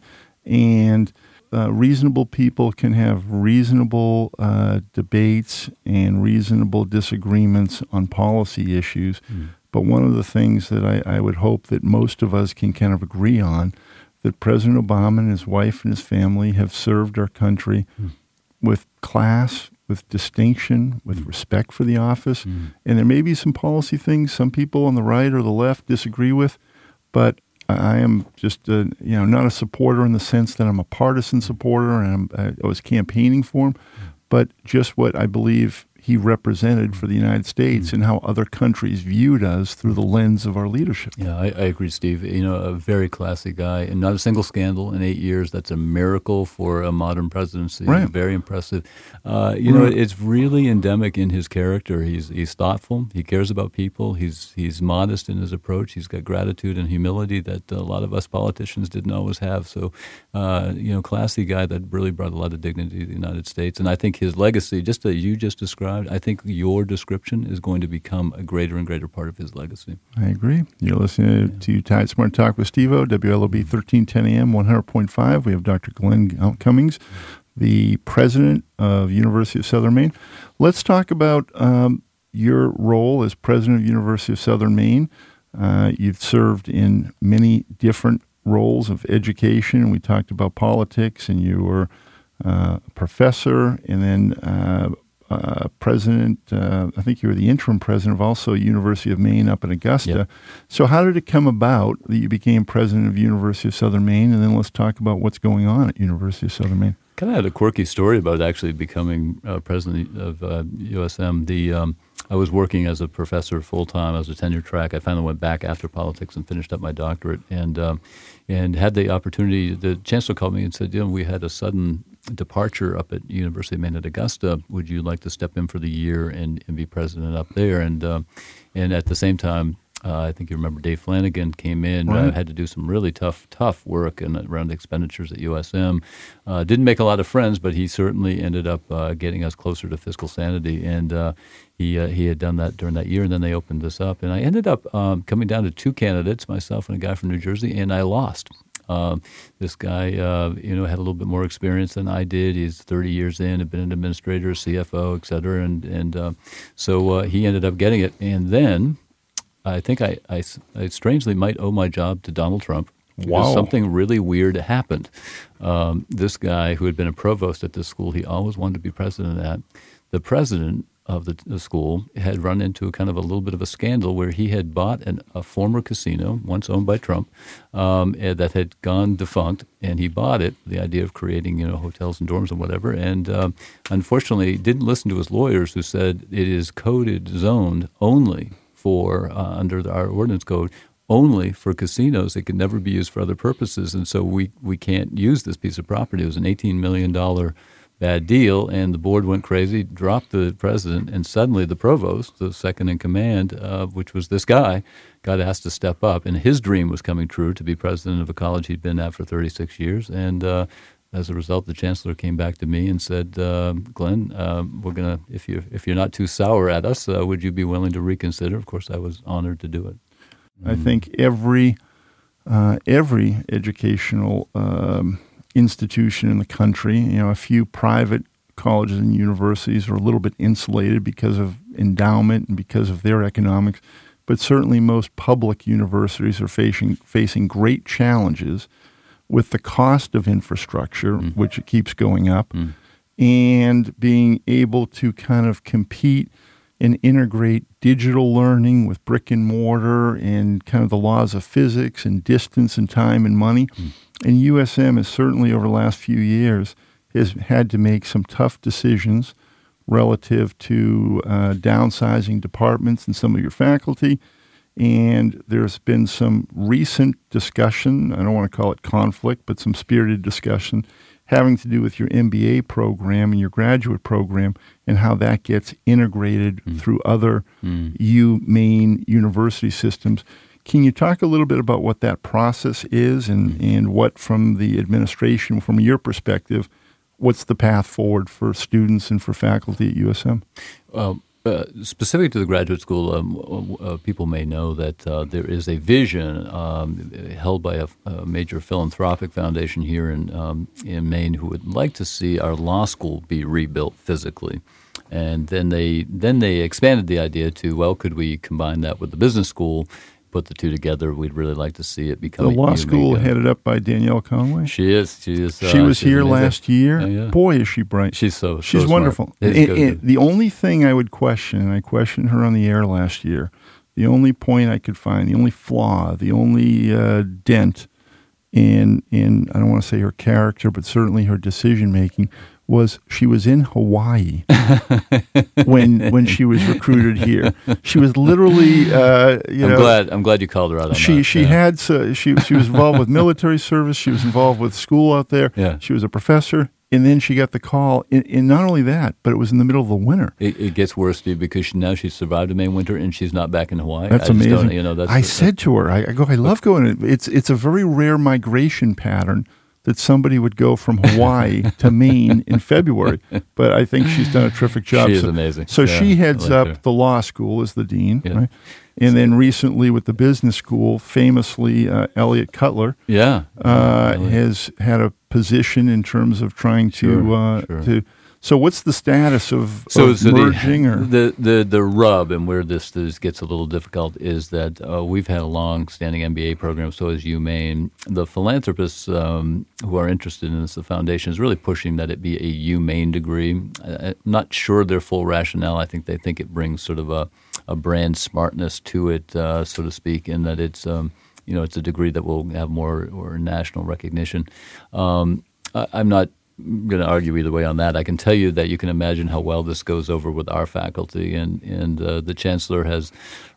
And uh, reasonable people can have reasonable uh, debates and reasonable disagreements on policy issues. Mm. But one of the things that I, I would hope that most of us can kind of agree on, that President Obama and his wife and his family have served our country mm. with class, with distinction, with mm. respect for the office. Mm. And there may be some policy things some people on the right or the left disagree with, but I am just a, you know, not a supporter in the sense that I'm a partisan supporter and I'm, I was campaigning for him, but just what I believe he represented for the United States mm. and how other countries viewed us through the lens of our leadership. Yeah, I, I agree, Steve. You know, a very classy guy, and not a single scandal in eight years. That's a miracle for a modern presidency. Right. Very impressive. Uh, you right. know, it's really endemic in his character. He's he's thoughtful. He cares about people. He's he's modest in his approach. He's got gratitude and humility that a lot of us politicians didn't always have. So, uh, you know, classy guy that really brought a lot of dignity to the United States. And I think his legacy, just that you just described, I think your description is going to become a greater and greater part of his legacy. I agree. You're listening yeah. to Tide Smart Talk with Steve-O, W L O B thirteen ten A M, one hundred point five. We have Doctor Glenn Cummings, the president of University of Southern Maine. Let's talk about um, your role as president of University of Southern Maine. Uh, you've served in many different roles of education. We talked about politics, and you were uh, a professor, and then uh, Uh, president, uh, I think you were the interim president of also University of Maine up in Augusta. Yep. So how did it come about that you became president of University of Southern Maine? And then let's talk about what's going on at University of Southern Maine. Kind of had a quirky story about actually becoming uh, president of uh, U S M. The um, I was working as a professor full-time. I was a tenure track. I finally went back after politics and finished up my doctorate, and um, and had the opportunity. The chancellor called me and said, you know, we had a sudden departure up at University of Maine at Augusta. Would you like to step in for the year and, and be president up there? And uh, and at the same time, Uh, I think you remember Dave Flanagan came in, Right. uh, had to do some really tough, tough work in, around expenditures at U S M. Uh, didn't make a lot of friends, but he certainly ended up uh, getting us closer to fiscal sanity. And uh, he uh, he had done that during that year, and then they opened this up. And I ended up um, coming down to two candidates, myself and a guy from New Jersey, and I lost. Um, this guy, uh, you know, had a little bit more experience than I did. He's thirty years in, had been an administrator, C F O, et cetera. And, and uh, so uh, he ended up getting it. And then I think I, I, I strangely might owe my job to Donald Trump. Wow. Something really weird happened. Um, this guy who had been a provost at this school, he always wanted to be president at. The president of the, the school had run into a kind of a little bit of a scandal where he had bought an, a former casino, once owned by Trump, um, eh, that had gone defunct, and he bought it, the idea of creating, you know, hotels and dorms and whatever, and um, unfortunately didn't listen to his lawyers who said it is coded, zoned only for, uh, under the, our ordinance code, only for casinos. It can never be used for other purposes, and so we, we can't use this piece of property. It was an eighteen million dollars bad deal, and the board went crazy, dropped the president, and suddenly the provost, the second in command, uh, which was this guy, got asked to step up, and his dream was coming true to be president of a college he'd been at for thirty-six years, and uh, as a result, the chancellor came back to me and said, uh, Glenn, uh, we're gonna, if you if you're not too sour at us, uh, would you be willing to reconsider? Of course, I was honored to do it. I think every uh, every educational um, institution in the country, you know, a few private colleges and universities are a little bit insulated because of endowment and because of their economics, but certainly most public universities are facing facing great challenges with the cost of infrastructure, mm. which it keeps going up, mm. and being able to kind of compete and integrate digital learning with brick and mortar and kind of the laws of physics and distance and time and money. Mm. And U S M has certainly, over the last few years, has had to make some tough decisions relative to uh, downsizing departments and some of your faculty. And there's been some recent discussion, I don't want to call it conflict, but some spirited discussion having to do with your M B A program and your graduate program and how that gets integrated mm. through other mm. U main university systems. Can you talk a little bit about what that process is and, mm. and what, from the administration, from your perspective, what's the path forward for students and for faculty at U S M? Well, Uh, specific to the graduate school, um, uh, people may know that uh, there is a vision um, held by a, a major philanthropic foundation here in um, in Maine who would like to see our law school be rebuilt physically. And then they then they expanded the idea to, well, could we combine that with the business school? Put the two together, we'd really like to see it become the a law school Omega. headed up by Danielle Conway. She is. She is. Uh, she was here amazing. last year. Oh, yeah. Boy, is she bright. She's so. She's so wonderful. Smart. And, and the only thing I would question, and I questioned her on the air last year, the only point I could find, the only flaw, the only uh, dent in in I don't want to say her character, but certainly her decision making, was she was in Hawaii when when she was recruited here. She was literally, uh, you I'm know. glad. I'm glad you called her out on she, that. She yeah. had so, she she was involved with military service. She was involved with school out there. Yeah. She was a professor, and then she got the call. And, and not only that, but it was in the middle of the winter. It, it gets worse, Steve, because she, now she's survived a Maine winter and she's not back in Hawaii. That's I just amazing. don't- You know, that's, I that's, said to her, I, I go, I love going. It's it's a very rare migration pattern that somebody would go from Hawaii to Maine in February. But I think she's done a terrific job. She is so, amazing. So Yeah, she heads I like up her. the law school as the dean, Yeah. right? And then recently with the business school, famously uh, Elliot Cutler Yeah. uh, Really. has had a position in terms of trying to Sure, uh, sure. to. So what's the status of, So, of so merging? the, or the the the rub and where this, this gets a little difficult is that uh, we've had a long-standing M B A program. So has UMaine. The philanthropists um, who are interested in this, the foundation, is really pushing that it be a UMaine degree. I, I'm not sure their full rationale. I think they think it brings sort of a, a brand smartness to it, uh, so to speak, in that it's um, you know it's a degree that will have more or national recognition. Um, I, I'm not going to argue either way on that. I can tell you that you can imagine how well this goes over with our faculty, and and uh, the chancellor has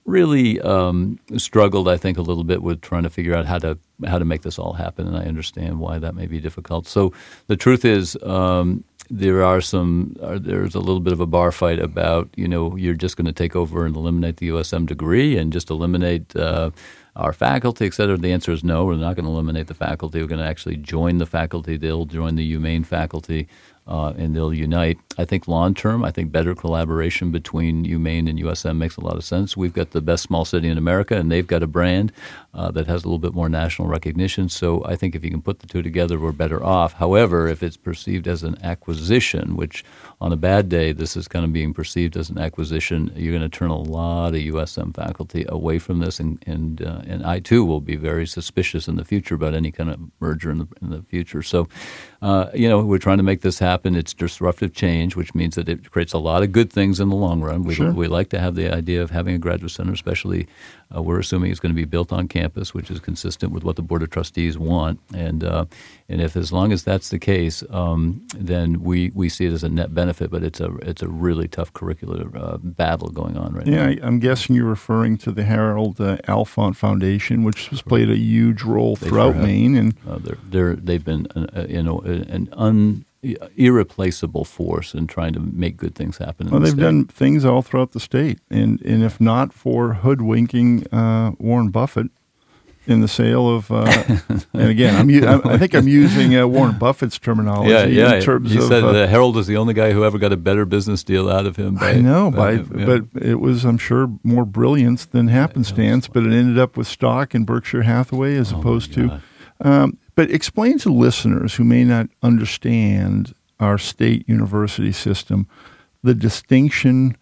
really um, struggled, I think, a little bit with trying to figure out how to how to make this all happen, and I understand why that may be difficult. So the truth is, um, there are some uh, there's a little bit of a bar fight about, you know, you're just going to take over and eliminate the U S M degree and just eliminate uh, our faculty, et cetera. The answer is no. We're not going to eliminate the faculty. We're going to actually join the faculty. They'll join the UMaine faculty. Uh, and they'll unite. I think long term, I think better collaboration between UMaine and U S M makes a lot of sense. We've got the best small city in America, and they've got a brand uh, that has a little bit more national recognition. So I think if you can put the two together, we're better off. However, if it's perceived as an acquisition, which on a bad day, this is kind of being perceived as an acquisition, you're going to turn a lot of U S M faculty away from this, and and, uh, and I too will be very suspicious in the future about any kind of merger in the in the future. So, uh, you know, we're trying to make this happen. It's disruptive change, which means that it creates a lot of good things in the long run. We, Sure. we like to have the idea of having a graduate center, especially uh, we're assuming it's going to be built on campus, which is consistent with what the Board of Trustees want. And uh, and if as long as that's the case, um, then we, we see it as a net benefit. But it's a it's a really tough curricular uh, battle going on right Yeah, now. I, I'm guessing you're referring to the Harold uh, Alfont Foundation, which has played a huge role They throughout sure have. Maine. And Uh, they're, they're, they've been, uh, you know, an un, irreplaceable force in trying to make good things happen in well, the they've state. done things all throughout the state. And, and if not for hoodwinking uh, Warren Buffett in the sale of, uh, and again, I'm, u- I I think I'm using uh, Warren Buffett's terminology Yeah, yeah. in terms he of. said uh, uh, Harold was the only guy who ever got a better business deal out of him. By, I know, by, by- yeah. but it was, I'm sure, more brilliance than happenstance. But it ended up with stock in Berkshire Hathaway as Oh, my opposed to. God. Um, but explain to listeners who may not understand our state university system the distinction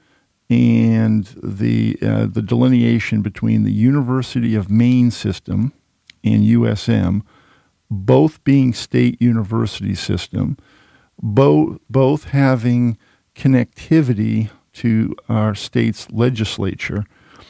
and the uh, the delineation between the University of Maine system and U S M, both being state university system, both both having connectivity to our state's legislature.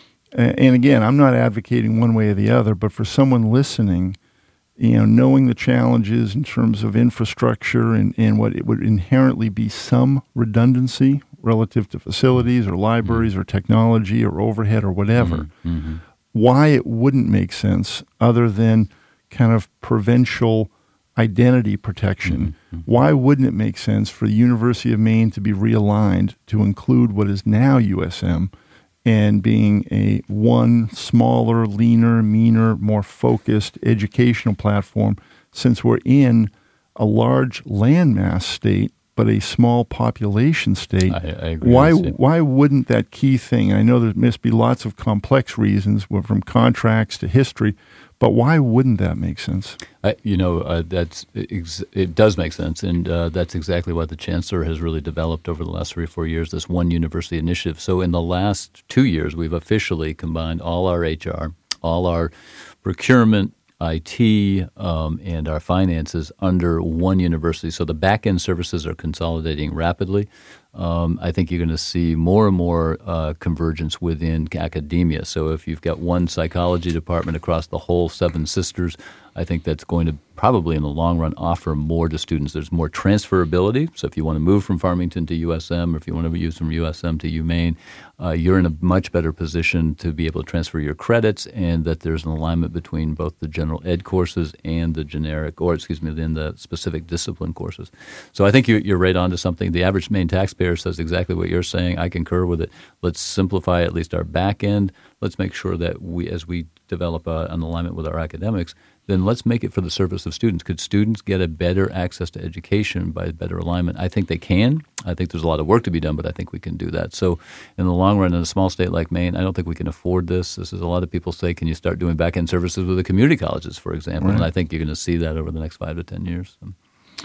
A- And again, I'm not advocating one way or the other, but for someone listening, you know, knowing the challenges in terms of infrastructure and, and what it would inherently be some redundancy relative to facilities or libraries or technology or overhead or whatever, Mhm. why it wouldn't make sense other than kind of provincial identity protection. Why wouldn't it make sense for the University of Maine to be realigned to include what is now U S M and being a one smaller, leaner, meaner, more focused educational platform, since we're in a large landmass state but a small population state? I, I agree Why with you. why wouldn't that key thing? I know there must be lots of complex reasons, well, from contracts to history, but why wouldn't that make sense? I, you know, uh, that's ex- it does make sense, and uh, that's exactly what the chancellor has really developed over the last three or four years. This one university initiative. So in the last two years, we've officially combined all our H R, all our procurement, I T, um, and our finances under one university. So the back end services are consolidating rapidly. Um, I think you're going to see more and more uh, convergence within academia. So if you've got one psychology department across the whole Seven Sisters, I think that's going to probably in the long run offer more to students. There's more transferability. So if you want to move from Farmington to U S M, or if you want to use from U S M to UMaine, uh, you're in a much better position to be able to transfer your credits, and that there's an alignment between both the general ed courses and the generic, or excuse me, then the specific discipline courses. So I think you, you're right on to something. The average Maine taxpayer says exactly what you're saying. I concur with it. Let's simplify at least our back end. Let's make sure that we, as we develop uh, an alignment with our academics, then let's make it for the service of students. Could students get a better access to education by better alignment? I think they can. I think there's a lot of work to be done, but I think we can do that. So in the long run, in a small state like Maine, I don't think we can afford this. This is a lot of people say, can you start doing back-end services with the community colleges, for example? Right. And I think you're going to see that over the next five to ten years. So.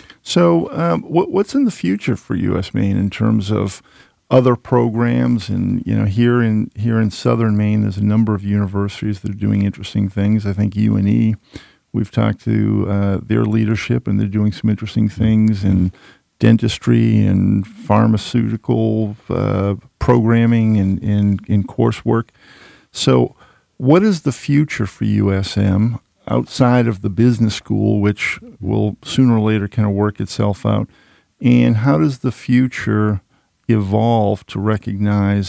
So um, what, what's in the future for U S Maine in terms of other programs? And, you know, here in here in southern Maine, there's a number of universities that are doing interesting things. I think U N E, we've talked to uh, their leadership, and they're doing some interesting things in dentistry and pharmaceutical uh, programming and in, in coursework. So what is the future for U S M outside of the business school, which will sooner or later kind of work itself out? And how does the future evolve to recognize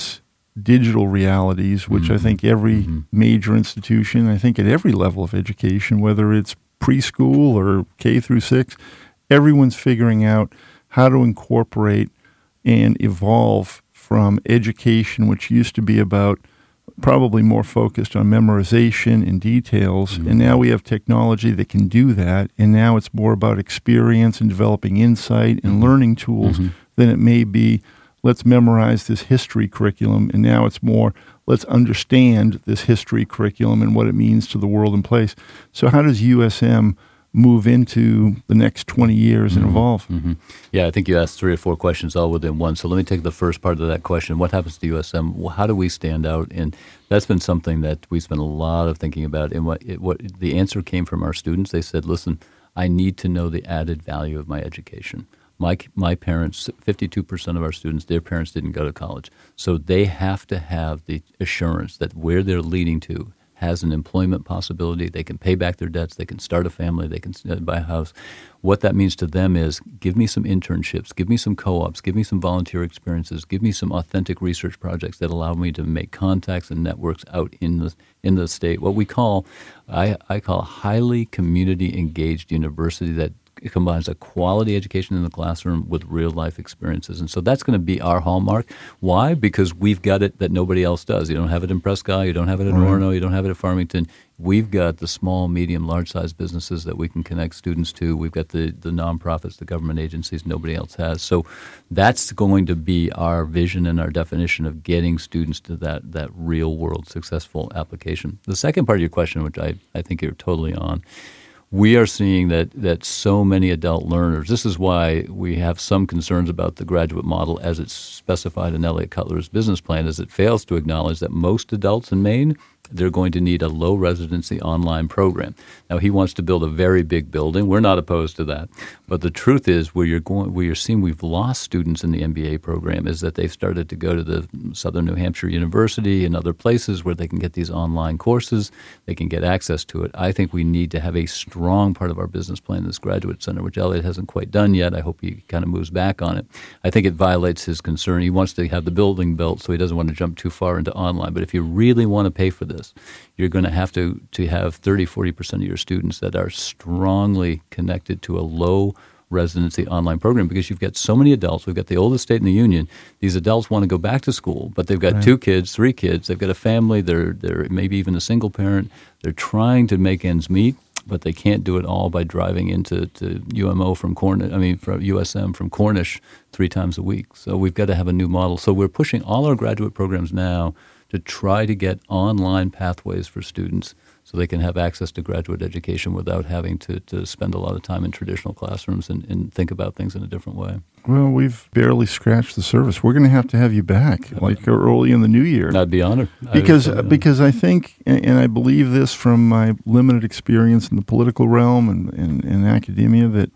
digital realities, which Mm-hmm. I think every Mm-hmm. major institution, I think at every level of education, whether it's preschool or K through six, everyone's figuring out how to incorporate and evolve from education, which used to be about probably more focused on memorization and details. Mm-hmm. And now we have technology that can do that. And now it's more about experience and developing insight and learning tools Mm-hmm. than it may be, let's memorize this history curriculum. And now it's more, let's understand this history curriculum and what it means to the world and place. So how does U S M move into the next twenty years and evolve? Mm-hmm. Yeah, I think you asked three or four questions all within one. So let me take the first part of that question. What happens to U S M? Well, how do we stand out? And that's been something that we spent a lot of thinking about. And what, it, what the answer came from our students. They said, listen, I need to know the added value of my education. My, my parents, fifty-two percent of our students, their parents didn't go to college. So they have to have the assurance that where they're leading to has an employment possibility. They can pay back their debts. They can start a family. They can buy a house. What that means to them is give me some internships, give me some co-ops, give me some volunteer experiences, give me some authentic research projects that allow me to make contacts and networks out in the in the state. What we call, I, I call a highly community engaged university that it combines a quality education in the classroom with real-life experiences. And so that's going to be our hallmark. Why? Because we've got it that nobody else does. You don't have it in Presque Isle. You don't have it in Right. Orono. You don't have it at Farmington. We've got the small, medium, large-sized businesses that we can connect students to. We've got the, the nonprofits, the government agencies nobody else has. So that's going to be our vision and our definition of getting students to that, that real-world successful application. The second part of your question, which I, I think you're totally on, we are seeing that, that so many adult learners, this is why we have some concerns about the graduate model as it's specified in Elliott Cutler's business plan, as it fails to acknowledge that most adults in Maine, they're going to need a low residency online program. Now, he wants to build a very big building. We're not opposed to that. But the truth is, where you're going, where you're seeing we've lost students in the M B A program is that they've started to go to the Southern New Hampshire University and other places where they can get these online courses. They can get access to it. I think we need to have a strong part of our business plan, this graduate center, which Elliott hasn't quite done yet. I hope he kind of moves back on it. I think it violates his concern. He wants to have the building built, so he doesn't want to jump too far into online. But if you really want to pay for this, you're going to have to, to have thirty, forty percent of your students that are strongly connected to a low residency online program, because you've got so many adults. We've got the oldest state in the union. These adults want to go back to school, but they've got Right. two kids, three kids. They've got a family. They're, they're maybe even a single parent. They're trying to make ends meet, but they can't do it all by driving into to U M O from Cornish, I mean, from U S M from Cornish three times a week. So we've got to have a new model. So we're pushing all our graduate programs now to try to get online pathways for students so they can have access to graduate education without having to, to spend a lot of time in traditional classrooms and, and think about things in a different way. Well, we've barely scratched the surface. We're going to have to have you back, like early in the new year. I'd be honored. Because I would, uh, because I think, and and I believe this from my limited experience in the political realm and, and, and academia, that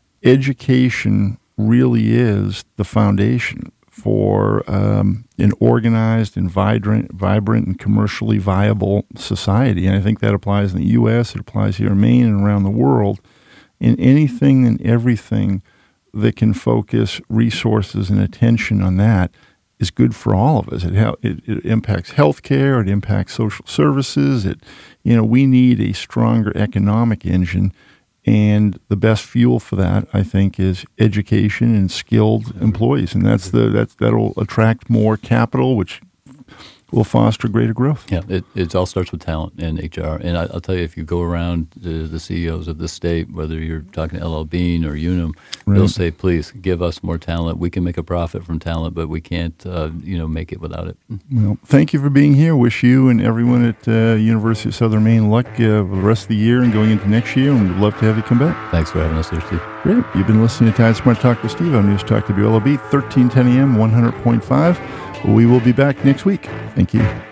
education really is the foundation for um, an organized and vibrant, vibrant and commercially viable society. And I think that applies in the U S, it applies here in Maine and around the world. In anything and everything that can focus resources and attention on that is good for all of us. It, hel- it, it impacts healthcare, it impacts social services. It, you know, we need a stronger economic engine. And the best fuel for that, I think, is education and skilled employees, and that's the that's that'll attract more capital, which will foster greater growth. Yeah, it, it all starts with talent and H R. And I, I'll tell you, if you go around to the C E Os of this state, whether you're talking to L L Bean or Unum, Right. they'll say, please give us more talent. We can make a profit from talent, but we can't, uh, you know, make it without it. Well, thank you for being here. Wish you and everyone at uh, University of Southern Maine luck uh, for the rest of the year and going into next year, and we'd love to have you come back. Thanks for having us there, Steve. Great. You've been listening to Tide Smart Talk with Steve on News Talk W L O B, thirteen ten a.m., one hundred point five. We will be back next week. Thank you.